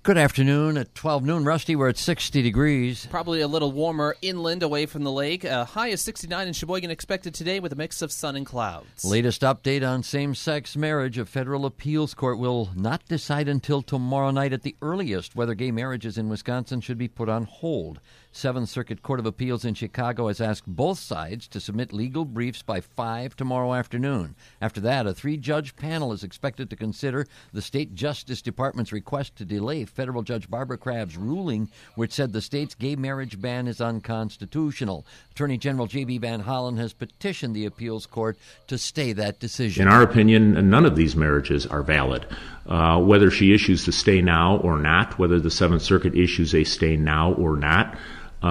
Good afternoon. At 12 noon, Rusty, we're at 60 degrees. Probably a little warmer inland away from the lake. A high of 69 in Sheboygan expected today with a mix of sun and clouds. Latest update on same-sex marriage. A federal appeals court will not decide until tomorrow night at the earliest whether gay marriages in Wisconsin should be put on hold. Seventh Circuit Court of Appeals in Chicago has asked both sides to submit legal briefs by 5 tomorrow afternoon. After that, a 3-judge panel is expected to consider the state Justice Department's request to delay federal Judge Barbara Crabb's ruling, which said the state's gay marriage ban is unconstitutional. Attorney General J.B. Van Hollen has petitioned the appeals court to stay that decision. In our opinion, none of these marriages are valid. Whether she issues the stay now or not, whether the Seventh Circuit issues a stay now or not,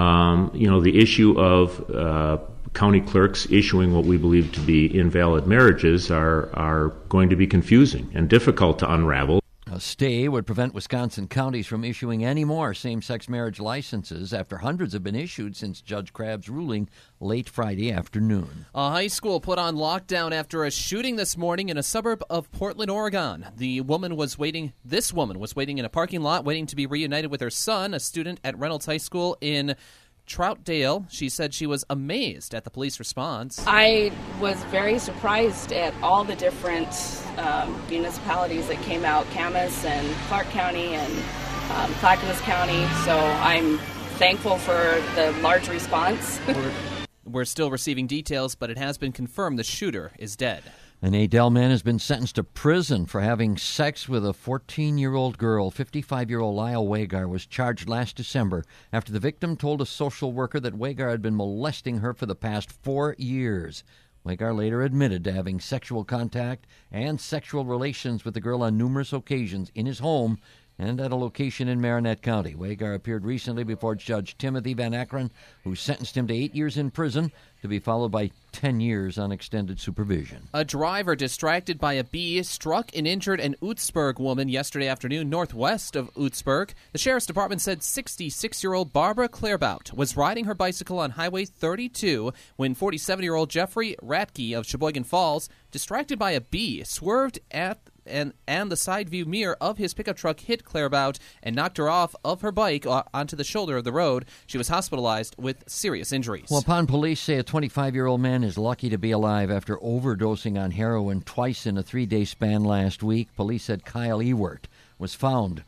the issue of county clerks issuing what we believe to be invalid marriages are going to be confusing and difficult to unravel. A stay would prevent Wisconsin counties from issuing any more same-sex marriage licenses after hundreds have been issued since Judge Crabb's ruling late Friday afternoon. A high school put on lockdown after a shooting this morning in a suburb of Portland, Oregon. This woman was waiting in a parking lot, waiting to be reunited with her son, a student at Reynolds High School in Troutdale. She said she was amazed at the police response. I was very surprised at all the different municipalities that came out, Camas and Clark County and Clackamas County. So I'm thankful for the large response. We're still receiving details, but it has been confirmed the shooter is dead. An Adel man has been sentenced to prison for having sex with a 14-year-old girl. 55-year-old Lyle Wagar was charged last December after the victim told a social worker that Wagar had been molesting her for the past 4 years. Wagar later admitted to having sexual contact and sexual relations with the girl on numerous occasions in his home and at a location in Marinette County. Wagar appeared recently before Judge Timothy Van Akron, who sentenced him to 8 years in prison, to be followed by 10 years on extended supervision. A driver distracted by a bee struck and injured an Oostburg woman yesterday afternoon northwest of Oostburg. The Sheriff's Department said 66-year-old Barbara Clairbout was riding her bicycle on Highway 32 when 47-year-old Jeffrey Ratke of Sheboygan Falls, distracted by a bee, swerved and the side view mirror of his pickup truck hit Clairbout and knocked her off of her bike onto the shoulder of the road. She was hospitalized with serious injuries. Well, upon police say a 25-year-old man is lucky to be alive after overdosing on heroin twice in a 3-day span last week. Police said Kyle Ewert was found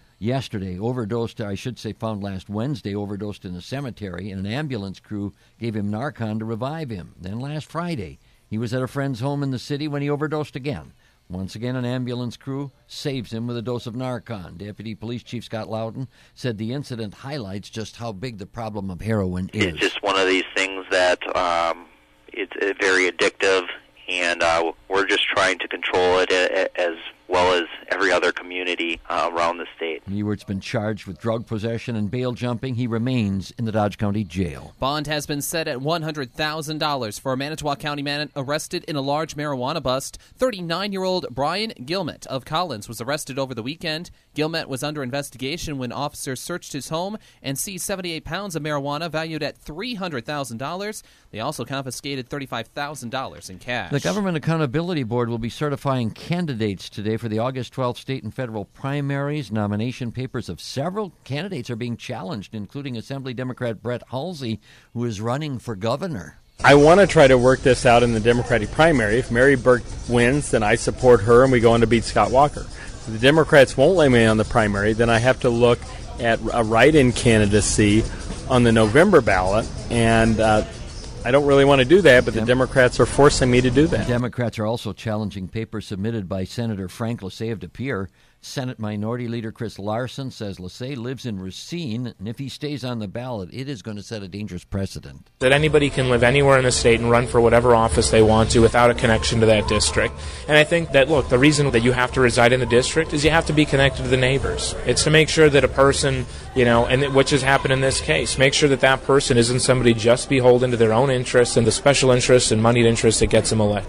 found last Wednesday, overdosed in a cemetery, and an ambulance crew gave him Narcan to revive him. Then last Friday, he was at a friend's home in the city when he overdosed again. Once again, an ambulance crew saves him with a dose of Narcan. Deputy Police Chief Scott Loudon said the incident highlights just how big the problem of heroin is. It's just one of these things that it's very addictive, and we're just trying to control it as well as every other community around the state. Ewert's been charged with drug possession and bail jumping. He remains in the Dodge County Jail. Bond has been set at $100,000 for a Manitowoc County man arrested in a large marijuana bust. 39-year-old Brian Gilmet of Collins was arrested over the weekend. Gilmet was under investigation when officers searched his home and seized 78 pounds of marijuana valued at $300,000. They also confiscated $35,000 in cash. The Government Accountability Board will be certifying candidates today for the August 12th state and federal primaries. Nomination papers of several candidates are being challenged, including Assembly Democrat Brett Halsey, who is running for governor. I want to try to work this out in the Democratic primary. If Mary Burke wins, then I support her and we go on to beat Scott Walker. If the Democrats won't let me on the primary, then I have to look at a write-in candidacy on the November ballot, and I don't really want to do that, but the Democrats are forcing me to do that. Democrats are also challenging papers submitted by Senator Frank Lassay of De Pere. Senate Minority Leader Chris Larson says Lassay lives in Racine, and if he stays on the ballot, it is going to set a dangerous precedent. That anybody can live anywhere in the state and run for whatever office they want to without a connection to that district. And I think that, look, the reason that you have to reside in the district is you have to be connected to the neighbors. It's to make sure that a person, and which has happened in this case, make sure that that person isn't somebody just beholden to their own interests and the special interests and moneyed interests that gets them elected.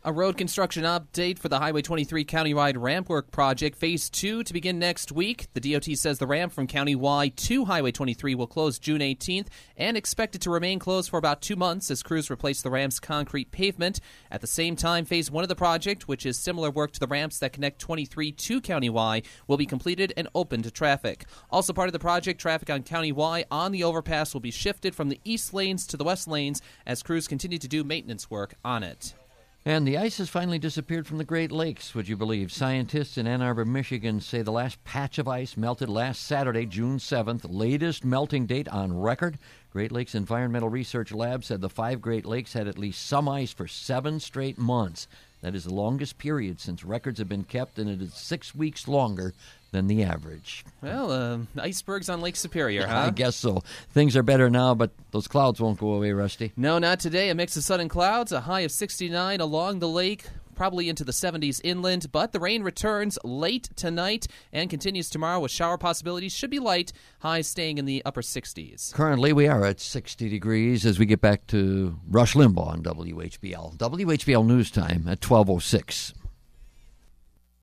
A road construction update for the Highway 23 countywide ramp work project, Phase 2, to begin next week. The DOT says the ramp from County Y to Highway 23 will close June 18th and expected to remain closed for about 2 months as crews replace the ramp's concrete pavement. At the same time, Phase 1 of the project, which is similar work to the ramps that connect 23 to County Y, will be completed and open to traffic. Also part of the project, traffic on County Y on the overpass will be shifted from the east lanes to the west lanes as crews continue to do maintenance work on it. And the ice has finally disappeared from the Great Lakes, would you believe? Scientists in Ann Arbor, Michigan say the last patch of ice melted last Saturday, June 7th, latest melting date on record. Great Lakes Environmental Research Lab said the 5 Great Lakes had at least some ice for 7 straight months. That is the longest period since records have been kept, and it is 6 weeks longer than the average. Well, icebergs on Lake Superior, huh? I guess so. Things are better now, but those clouds won't go away, Rusty. No, not today. A mix of sun and clouds, a high of 69 along the lake, probably into the 70s inland, but the rain returns late tonight and continues tomorrow with shower possibilities. Should be light, highs staying in the upper 60s. Currently, we are at 60 degrees as we get back to Rush Limbaugh on WHBL. WHBL News Time at 12:06.